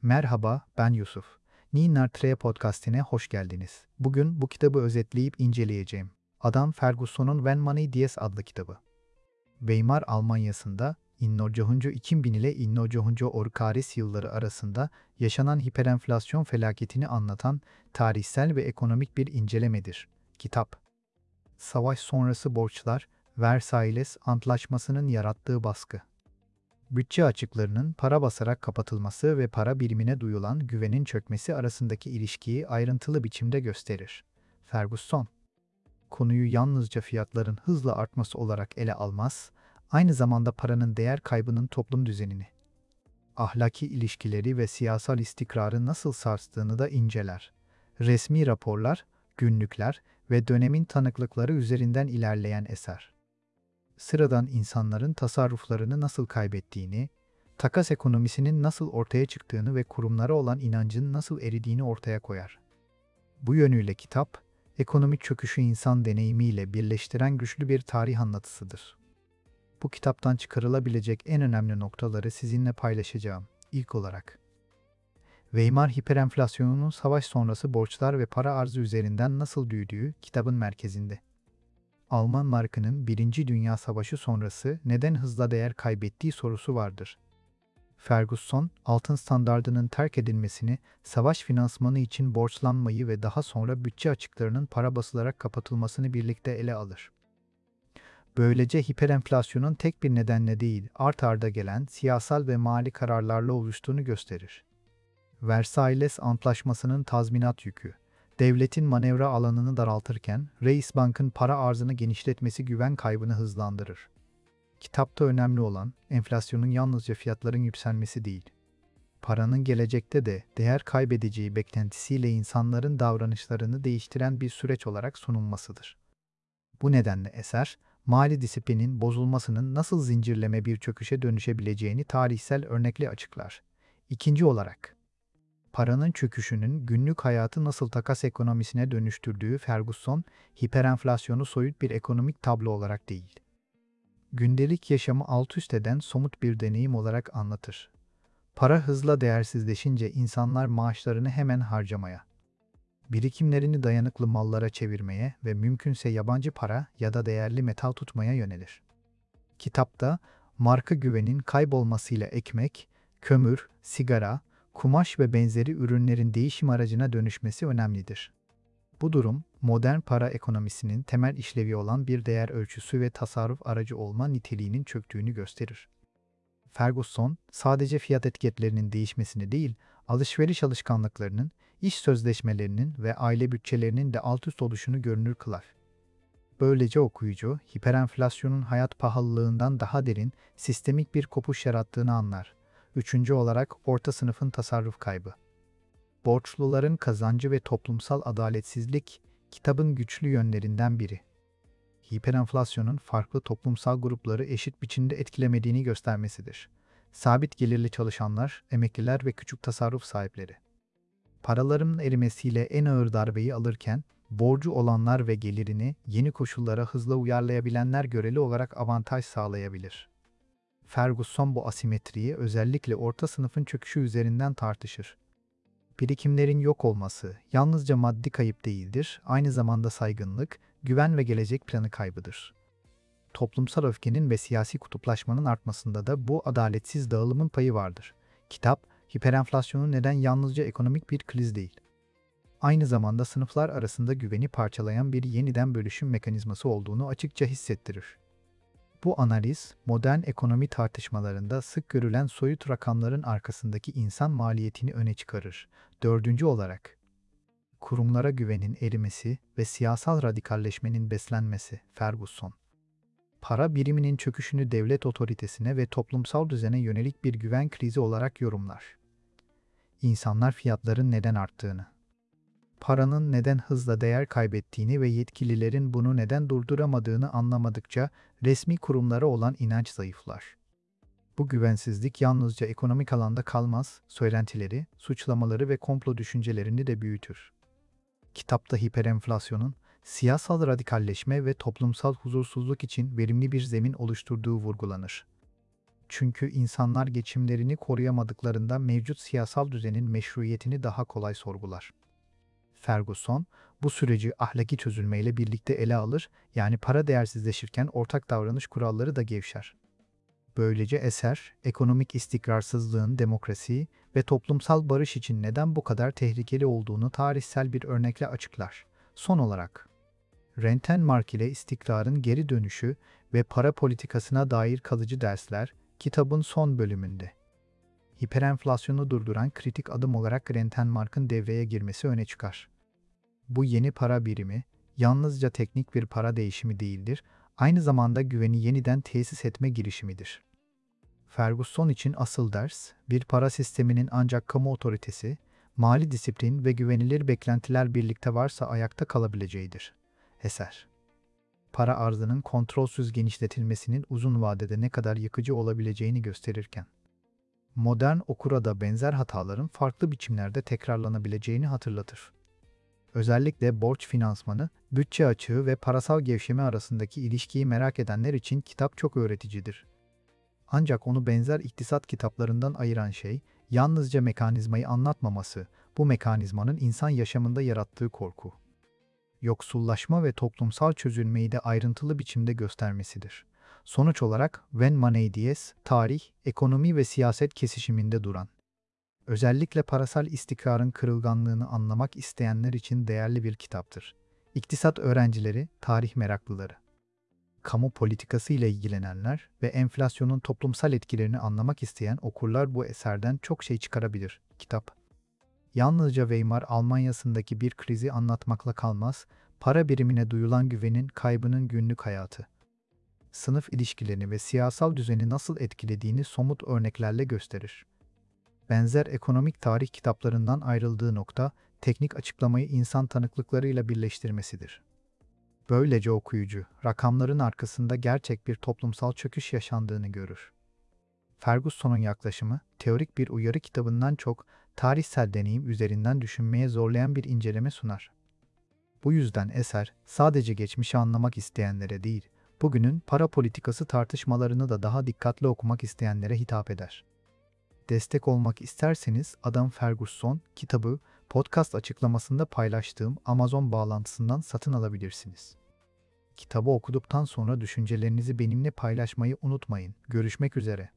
Merhaba, ben Yusuf. Ninar Tre Podcast'ine hoş geldiniz. Bugün bu kitabı özetleyip inceleyeceğim. Adam Ferguson'un When Money Dies adlı kitabı. Weimar Almanyası'nda 1920 ile 1940 yılları arasında yaşanan hiperenflasyon felaketini anlatan tarihsel ve ekonomik bir incelemedir. Kitap, savaş sonrası borçlar, Versailles Antlaşması'nın yarattığı baskı. Bütçe açıklarının para basarak kapatılması ve para birimine duyulan güvenin çökmesi arasındaki ilişkiyi ayrıntılı biçimde gösterir. Ferguson, konuyu yalnızca fiyatların hızla artması olarak ele almaz, aynı zamanda paranın değer kaybının toplum düzenini, ahlaki ilişkileri ve siyasal istikrarı nasıl sarstığını da inceler. Resmi raporlar, günlükler ve dönemin tanıklıkları üzerinden ilerleyen eser, sıradan insanların tasarruflarını nasıl kaybettiğini, takas ekonomisinin nasıl ortaya çıktığını ve kurumlara olan inancın nasıl eridiğini ortaya koyar. Bu yönüyle kitap, ekonomik çöküşü insan deneyimiyle birleştiren güçlü bir tarih anlatısıdır. Bu kitaptan çıkarılabilecek en önemli noktaları sizinle paylaşacağım. İlk olarak, Weimar hiperenflasyonunun savaş sonrası borçlar ve para arzı üzerinden nasıl büyüdüğü kitabın merkezinde. Alman markının Birinci Dünya Savaşı sonrası neden hızla değer kaybettiği sorusu vardır. Ferguson, altın standardının terk edilmesini, savaş finansmanı için borçlanmayı ve daha sonra bütçe açıklarının para basılarak kapatılmasını birlikte ele alır. Böylece hiperenflasyonun tek bir nedenle değil, art arda gelen siyasal ve mali kararlarla oluştuğunu gösterir. Versailles Antlaşması'nın tazminat yükü, devletin manevra alanını daraltırken, Reichsbank'ın para arzını genişletmesi güven kaybını hızlandırır. Kitapta önemli olan, enflasyonun yalnızca fiyatların yükselmesi değil, paranın gelecekte de değer kaybedeceği beklentisiyle insanların davranışlarını değiştiren bir süreç olarak sunulmasıdır. Bu nedenle eser, mali disiplinin bozulmasının nasıl zincirleme bir çöküşe dönüşebileceğini tarihsel örnekle açıklar. İkinci olarak, paranın çöküşünün günlük hayatı nasıl takas ekonomisine dönüştürdüğü Ferguson, hiperenflasyonu soyut bir ekonomik tablo olarak değil, gündelik yaşamı altüst eden somut bir deneyim olarak anlatır. Para hızla değersizleşince insanlar maaşlarını hemen harcamaya, birikimlerini dayanıklı mallara çevirmeye ve mümkünse yabancı para ya da değerli metal tutmaya yönelir. Kitapta, marka güvenin kaybolmasıyla ekmek, kömür, sigara, kumaş ve benzeri ürünlerin değişim aracına dönüşmesi önemlidir. Bu durum, modern para ekonomisinin temel işlevi olan bir değer ölçüsü ve tasarruf aracı olma niteliğinin çöktüğünü gösterir. Ferguson, sadece fiyat etiketlerinin değişmesini değil, alışveriş alışkanlıklarının, iş sözleşmelerinin ve aile bütçelerinin de alt üst oluşunu görünür kılar. Böylece okuyucu, hiperenflasyonun hayat pahalılığından daha derin, sistemik bir kopuş yarattığını anlar. Üçüncü olarak orta sınıfın tasarruf kaybı. Borçluların kazancı ve toplumsal adaletsizlik, kitabın güçlü yönlerinden biri. Hiperenflasyonun farklı toplumsal grupları eşit biçimde etkilemediğini göstermesidir. Sabit gelirli çalışanlar, emekliler ve küçük tasarruf sahipleri, paralarının erimesiyle en ağır darbeyi alırken, borcu olanlar ve gelirini yeni koşullara hızla uyarlayabilenler göreli olarak avantaj sağlayabilir. Ferguson bu asimetriyi özellikle orta sınıfın çöküşü üzerinden tartışır. Birikimlerin yok olması yalnızca maddi kayıp değildir, aynı zamanda saygınlık, güven ve gelecek planı kaybıdır. Toplumsal öfkenin ve siyasi kutuplaşmanın artmasında da bu adaletsiz dağılımın payı vardır. Kitap, hiperenflasyonun neden yalnızca ekonomik bir kriz değil, aynı zamanda sınıflar arasında güveni parçalayan bir yeniden bölüşüm mekanizması olduğunu açıkça hissettirir. Bu analiz, modern ekonomi tartışmalarında sık görülen soyut rakamların arkasındaki insan maliyetini öne çıkarır. Dördüncü olarak, kurumlara güvenin erimesi ve siyasal radikalleşmenin beslenmesi. Ferguson, para biriminin çöküşünü devlet otoritesine ve toplumsal düzene yönelik bir güven krizi olarak yorumlar. İnsanlar fiyatların neden arttığını, paranın neden hızla değer kaybettiğini ve yetkililerin bunu neden durduramadığını anlamadıkça resmi kurumlara olan inanç zayıflar. Bu güvensizlik yalnızca ekonomik alanda kalmaz, söylentileri, suçlamaları ve komplo düşüncelerini de büyütür. Kitapta hiperenflasyonun, siyasal radikalleşme ve toplumsal huzursuzluk için verimli bir zemin oluşturduğu vurgulanır. Çünkü insanlar geçimlerini koruyamadıklarında mevcut siyasal düzenin meşruiyetini daha kolay sorgular. Ferguson, bu süreci ahlaki çözülmeyle birlikte ele alır, yani para değersizleşirken ortak davranış kuralları da gevşer. Böylece eser, ekonomik istikrarsızlığın demokrasi ve toplumsal barış için neden bu kadar tehlikeli olduğunu tarihsel bir örnekle açıklar. Son olarak, Rentenmark ile istikrarın geri dönüşü ve para politikasına dair kalıcı dersler, kitabın son bölümünde. Hiperenflasyonu durduran kritik adım olarak Rentenmark'ın devreye girmesi öne çıkar. Bu yeni para birimi, yalnızca teknik bir para değişimi değildir, aynı zamanda güveni yeniden tesis etme girişimidir. Ferguson için asıl ders, bir para sisteminin ancak kamu otoritesi, mali disiplin ve güvenilir beklentiler birlikte varsa ayakta kalabileceğidir. Eser, para arzının kontrolsüz genişletilmesinin uzun vadede ne kadar yıkıcı olabileceğini gösterirken, modern okura da benzer hataların farklı biçimlerde tekrarlanabileceğini hatırlatır. Özellikle borç finansmanı, bütçe açığı ve parasal gevşeme arasındaki ilişkiyi merak edenler için kitap çok öğreticidir. Ancak onu benzer iktisat kitaplarından ayıran şey, yalnızca mekanizmayı anlatmaması, bu mekanizmanın insan yaşamında yarattığı korku, yoksullaşma ve toplumsal çözülmeyi de ayrıntılı biçimde göstermesidir. Sonuç olarak When Money Dies, tarih, ekonomi ve siyaset kesişiminde duran, özellikle parasal istikrarın kırılganlığını anlamak isteyenler için değerli bir kitaptır. İktisat öğrencileri, tarih meraklıları, kamu politikası ile ilgilenenler ve enflasyonun toplumsal etkilerini anlamak isteyen okurlar bu eserden çok şey çıkarabilir. Kitap, yalnızca Weimar Almanyası'ndaki bir krizi anlatmakla kalmaz, para birimine duyulan güvenin kaybının günlük hayatı, sınıf ilişkilerini ve siyasal düzeni nasıl etkilediğini somut örneklerle gösterir. Benzer ekonomik tarih kitaplarından ayrıldığı nokta, teknik açıklamayı insan tanıklıklarıyla birleştirmesidir. Böylece okuyucu, rakamların arkasında gerçek bir toplumsal çöküş yaşandığını görür. Ferguson'un yaklaşımı, teorik bir uyarı kitabından çok, tarihsel deneyim üzerinden düşünmeye zorlayan bir inceleme sunar. Bu yüzden eser, sadece geçmişi anlamak isteyenlere değil, bugünün para politikası tartışmalarını da daha dikkatli okumak isteyenlere hitap eder. Destek olmak isterseniz Adam Ferguson kitabı podcast açıklamasında paylaştığım Amazon bağlantısından satın alabilirsiniz. Kitabı okuduktan sonra düşüncelerinizi benimle paylaşmayı unutmayın. Görüşmek üzere.